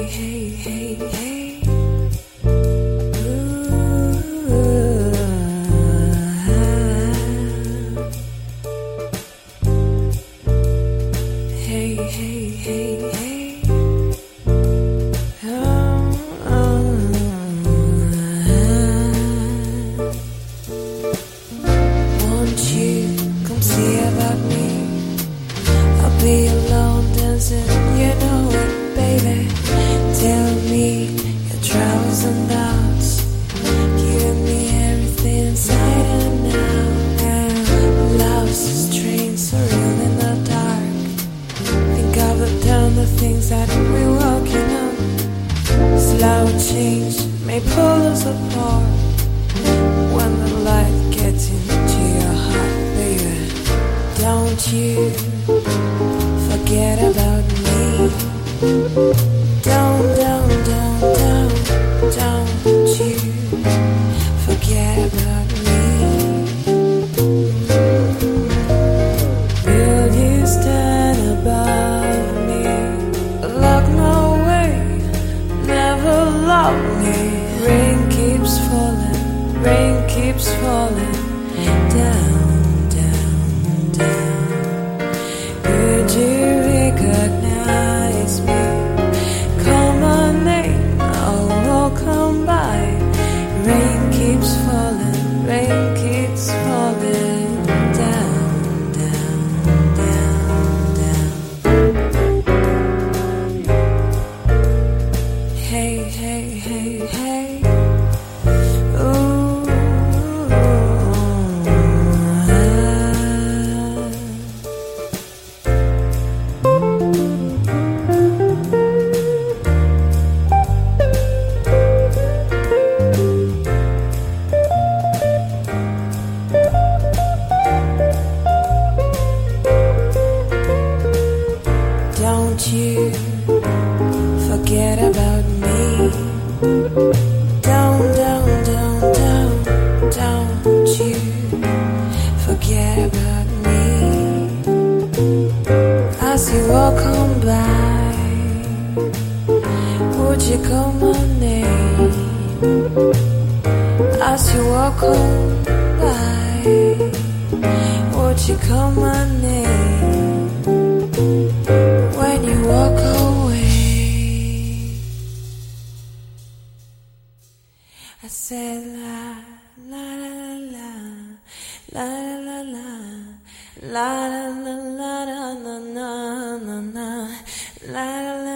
hey, hey, hey. Hey, hey, hey, hey. Won't you come see about me? I'll be alone dancing, you know it, baby. Tell me your troubles and doubts, giving me everything inside and out. And love's so strange, so real in the dark. Think of the things that we're working on. Slow change may pull us apart. When the light gets into your heart, baby, don't you forget about me. Don't you forget about me. Will you stand above me? Look my way, never love me. Rain keeps falling down, down, down. Could you recognize me? Call my name, I will come by. Rain keeps falling down, down, down, down. Hey, hey, hey, hey. Don't you forget about me. Don't you forget about me. As you walk on by, would you call my name? As you walk on by, would you call my name? When you walk away, I said la la la la la la la la la la la la la la la la la.